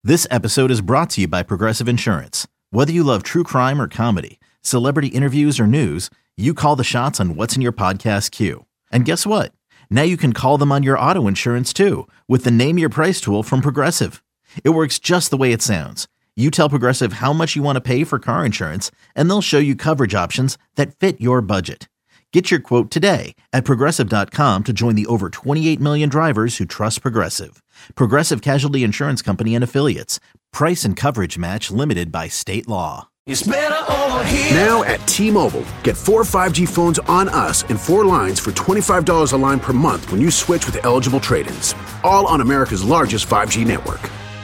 This episode is brought to you by Progressive Insurance. Whether you love true crime or comedy, celebrity interviews or news, you call the shots on what's in your podcast queue. And guess what? Now you can call them on your auto insurance too with the Name Your Price tool from Progressive. It works just the way it sounds. You tell Progressive how much you want to pay for car insurance, and they'll show you coverage options that fit your budget. Get your quote today at Progressive.com to join the over 28 million drivers who trust Progressive. Progressive Casualty Insurance Company and Affiliates. Price and coverage match limited by state law. It's better over here. Now at T-Mobile, get 4 5G phones on us and 4 lines for $25 a line per month when you switch with eligible trade-ins. All on America's largest 5G network.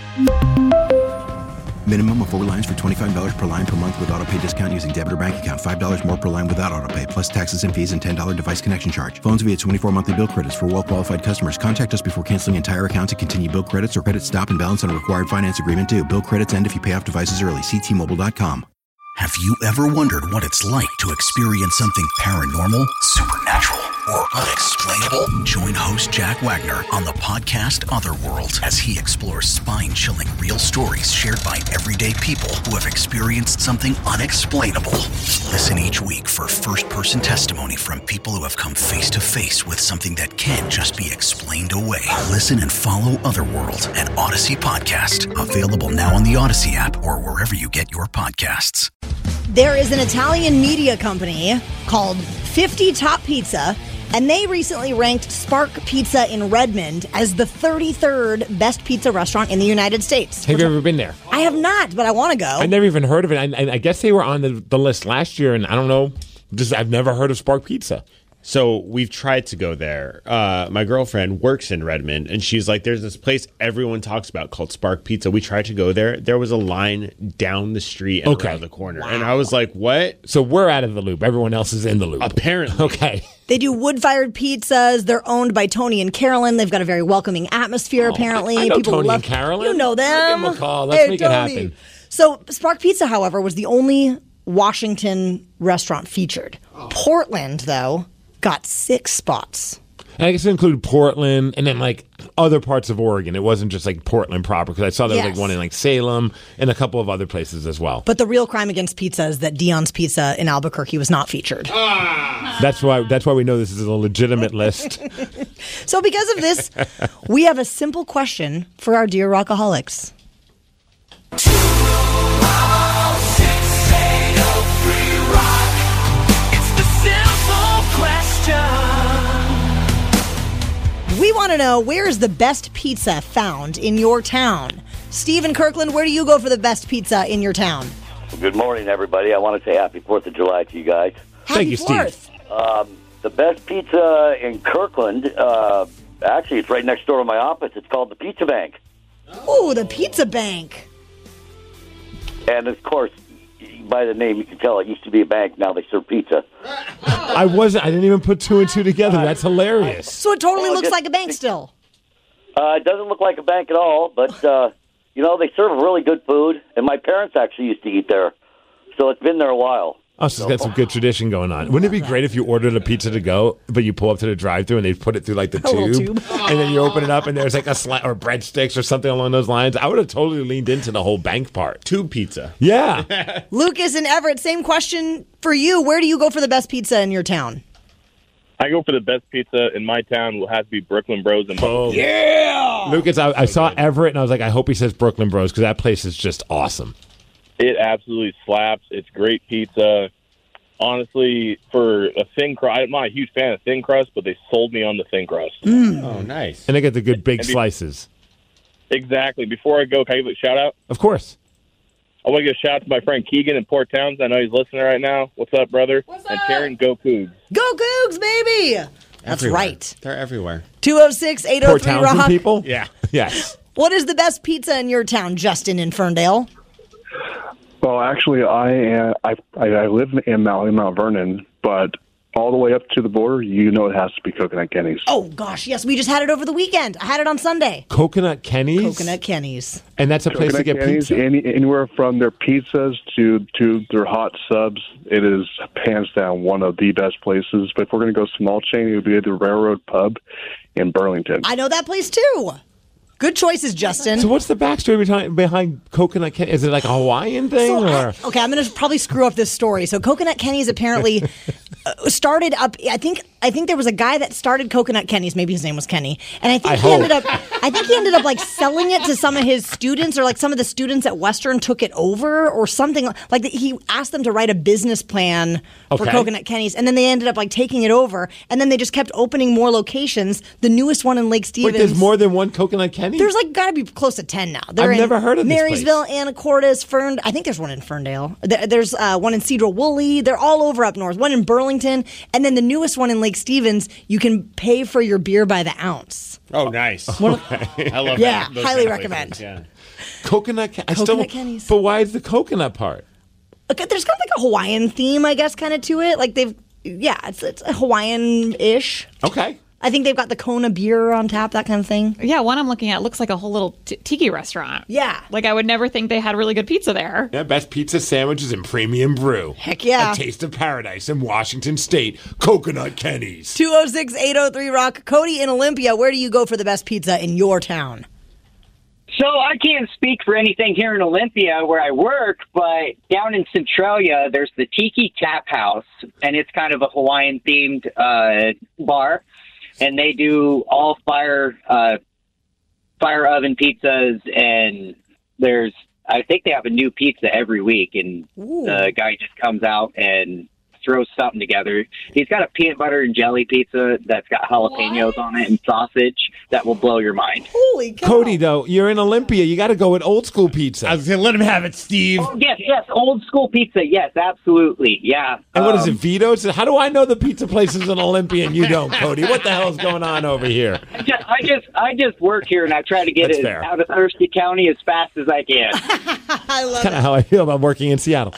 Minimum of 4 lines for $25 per line per month with autopay discount using debit or bank account. $5 more per line without autopay, plus taxes and fees and $10 device connection charge. Phones via 24 monthly bill credits for well-qualified customers. Contact us before canceling entire account to continue bill credits or credit stop and balance on a required finance agreement due. Bill credits end if you pay off devices early. See T-Mobile.com. Have you ever wondered what it's like to experience something paranormal, supernatural, or unexplainable? Join host Jack Wagner on the podcast Otherworld as he explores spine-chilling real stories shared by everyday people who have experienced something unexplainable. Listen each week for first-person testimony from people who have come face-to-face with something that can't just be explained away. Listen and follow Otherworld, an Odyssey podcast. Available now on the Odyssey app or wherever you get your podcasts. There is an Italian media company called 50 Top Pizza, and they recently ranked Spark Pizza in Redmond as the 33rd best pizza restaurant in the United States. Have you ever been there? I have not, but I want to go. I've never even heard of it. I guess they were on the list last year, and I don't know. I've never heard of Spark Pizza. So we've tried to go there. My girlfriend works in Redmond, and she's like, there's this place everyone talks about called Spark Pizza. We tried to go there. There was a line down the street and around the corner. Wow. And I was like, what? So we're out of the loop. Everyone else is in the loop. Apparently. Okay. They do wood-fired pizzas. They're owned by Tony and Carolyn. They've got a very welcoming atmosphere, apparently. I know People Tony love and Carolyn. You know them. I'll give them a call. Let's make it happen. So Spark Pizza, however, was the only Washington restaurant featured. Portland, though, got 6 spots. And I guess it included Portland and then like other parts of Oregon. It wasn't just like Portland proper, because I saw there was like one in like Salem and a couple of other places as well. But the real crime against pizza is that Dion's Pizza in Albuquerque was not featured. That's why we know this is a legitimate list. So because of this, we have a simple question for our dear Rockaholics. We want to know, where is the best pizza found in your town? Steve in Kirkland, where do you go for the best pizza in your town? Well, good morning, everybody. I want to say happy 4th of July to you guys. Thank you, Steve. The best pizza in Kirkland, actually, it's right next door to my office. It's called the Pizza Bank. Ooh, the Pizza Bank. And, of course, by the name, you can tell it used to be a bank. Now they serve pizza. I didn't even put 2 and 2 together. That's hilarious. So it totally looks like a bank still. It doesn't look like a bank at all, but, they serve really good food. And my parents actually used to eat there. So it's been there a while. Oh, so it's got some good tradition going on. Wouldn't it be great if you ordered a pizza to go, but you pull up to the drive-thru and they put it through like the tube, and then you open it up and there's like a or breadsticks or something along those lines? I would have totally leaned into the whole bank part. Tube pizza. Yeah. Lucas and Everett, same question for you. Where do you go for the best pizza in your town? I go for the best pizza in my town. Will have to be Brooklyn Bros. And yeah! Lucas, I saw Everett and I was like, I hope he says Brooklyn Bros, because that place is just awesome. It absolutely slaps. It's great pizza. Honestly, for a thin crust, I'm not a huge fan of thin crust, but they sold me on the thin crust. Oh, nice. And they get the good big slices. Exactly. Before I go, can I give a shout-out? Of course. I want to give a shout-out to my friend Keegan in Port Townsend. I know he's listening right now. What's up, brother? What's and up? Taryn, go Cougs. Go Cougs, baby! That's Everywhere. right. They're everywhere. 206-803-ROCK. Port Townsend people? Yeah. Yes. What is the best pizza in your town, Justin in Ferndale? Well, actually, I live in Mount Vernon, but all the way up to the border, it has to be Coconut Kenny's. Oh, gosh, yes. We just had it over the weekend. I had it on Sunday. Coconut Kenny's? Coconut Kenny's. And that's a place to get Kenny's, pizza? Anywhere from their pizzas to their hot subs, it is hands down one of the best places. But if we're going to go small chain, it would be the Railroad Pub in Burlington. I know that place, too. Good choices, Justin. So what's the backstory behind Coconut Kenny? Is it like a Hawaiian thing? Okay, I'm going to probably screw up this story. So Coconut Kenny's apparently started up. I think there was a guy that started Coconut Kenny's. Maybe his name was Kenny, and I think he ended up like selling it to some of his students, or like some of the students at Western took it over, or something like that. He asked them to write a business plan for Coconut Kenny's, and then they ended up like taking it over, and then they just kept opening more locations. The newest one in Lake Stevens. Wait, there's more than one Coconut Kenny? There's like got to be close to 10 now. I've never heard of this Marysville, place. Anacortes, I think there's one in Ferndale. There's one in Cedar Woolley. They're all over up north. One in Burlington, and then the newest one in Lake Stevens. You can pay for your beer by the ounce. Oh, nice. I love that. Yeah, highly recommend. Yeah. Coconut Kenny's. But why is the coconut part? Okay, there's kind of like a Hawaiian theme, I guess, kind of to it. Like it's a Hawaiian-ish. Okay. I think they've got the Kona beer on tap, that kind of thing. Yeah, one I'm looking at looks like a whole little tiki restaurant. Yeah. Like, I would never think they had really good pizza there. Yeah, best pizza sandwiches and premium brew. Heck yeah. A taste of paradise in Washington State. Coconut Kenny's. 206-803-ROCK. Cody in Olympia, where do you go for the best pizza in your town? So I can't speak for anything here in Olympia where I work, but down in Centralia, there's the Tiki Tap House, and it's kind of a Hawaiian-themed bar. And they do all fire oven pizzas, and I think they have a new pizza every week, and the guy just comes out and throws something together. He's got a peanut butter and jelly pizza that's got jalapenos on it and sausage that will blow your mind. Holy cow. Cody, though, you're in Olympia. You got to go with old school pizza. I was going to let him have it, Steve. Oh, yes, old school pizza. Yes, absolutely. Yeah. And what is it, Vito's? How do I know the pizza place is in Olympia and you don't, Cody? What the hell is going on over here? I just work here, and I try to get it out of Thirsty County as fast as I can. I love kind of how I feel about working in Seattle.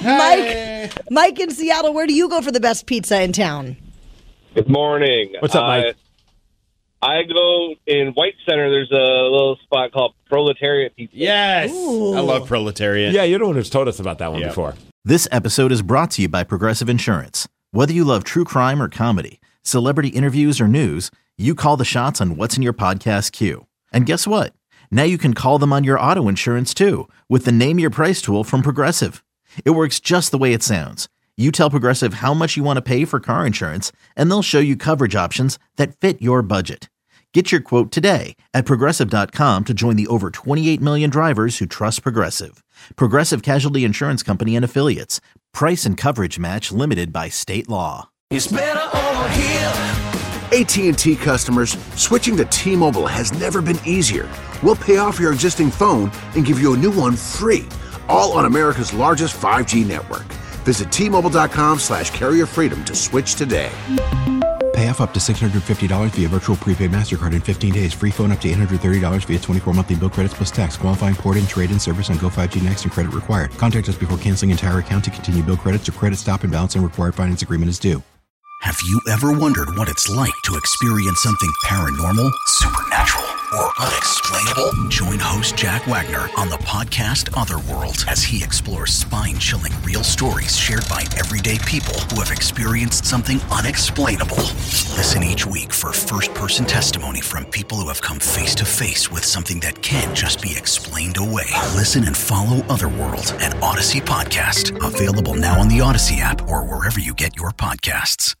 Mike in Seattle, where do you go for the best pizza in town? Good morning. What's up, Mike? I go in White Center. There's a little spot called Proletariat Pizza. Yes. Ooh. I love Proletariat. Yeah, you're the one who's told us about that one before. This episode is brought to you by Progressive Insurance. Whether you love true crime or comedy, celebrity interviews or news, you call the shots on what's in your podcast queue. And guess what? Now you can call them on your auto insurance too with the Name Your Price tool from Progressive. It works just the way it sounds. You tell Progressive how much you want to pay for car insurance, and they'll show you coverage options that fit your budget. Get your quote today at Progressive.com to join the over 28 million drivers who trust Progressive. Progressive Casualty Insurance Company and Affiliates. Price and coverage match limited by state law. It's better over here. AT&T customers, switching to T-Mobile has never been easier. We'll pay off your existing phone and give you a new one free, all on America's largest 5G network. Visit T-Mobile.com/carrierfreedom to switch today. Pay off up to $650 via virtual prepaid MasterCard in 15 days. Free phone up to $830 via 24 monthly bill credits plus tax. Qualifying port-in, trade-in service on Go 5G Next and credit required. Contact us before canceling entire account to continue bill credits or credit stop and balance and required finance agreement is due. Have you ever wondered what it's like to experience something paranormal, supernatural, or unexplainable? Join host Jack Wagner on the podcast Otherworld as he explores spine-chilling real stories shared by everyday people who have experienced something unexplainable. Listen each week for first-person testimony from people who have come face-to-face with something that can't just be explained away. Listen and follow Otherworld, an Odyssey podcast. Available now on the Odyssey app or wherever you get your podcasts.